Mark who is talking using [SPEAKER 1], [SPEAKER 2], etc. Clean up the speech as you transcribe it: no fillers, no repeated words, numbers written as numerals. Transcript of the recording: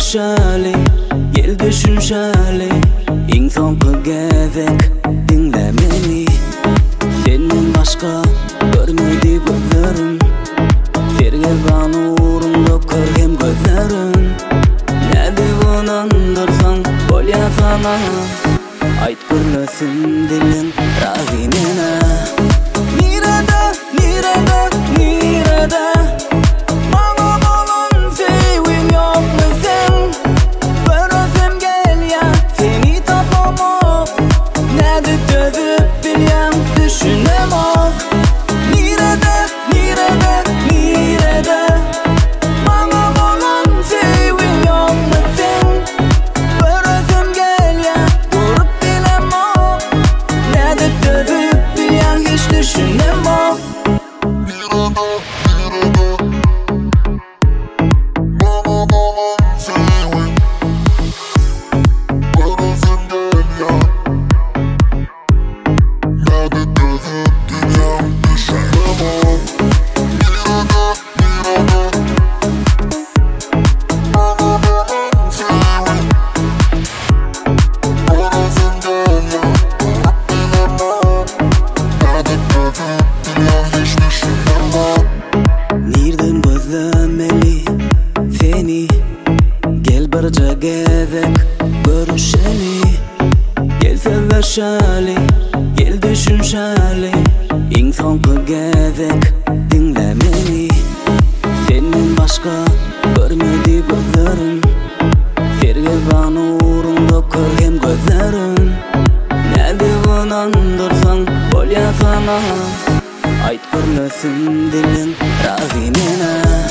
[SPEAKER 1] şali, gel düşün şali. İnsan gezek, dinle beni. Senden başka görmedi gözlerim. Sergezan uğrunda körgem gözlerim. Ne divanandırsan bol ya sana. Ayt gürlesin dilin razı mene. Nirede, nirede, nirede. Bana bolun sevim yok mu sen? Börözüm gel ya seni tapamam. Nede çözüp bilyem düşünemem. Nirede, nirede, nirede. Bana bolun sevim yok mu sen? Börözüm gel ya durup bilemem. Nede çözüp bilyem hiç düşünemem. Nirden gözlemeli seni, gel barca gezek görüşeli. Gel sevleşeli, gel düşün şali. İnsan gezek dinle beni. Senden başka görmedi gözlerim. Sergezan uğrunda körgem gözlerim. Ne divanandırsan bol ya sana. Ayt gürlesin dilin razı mene.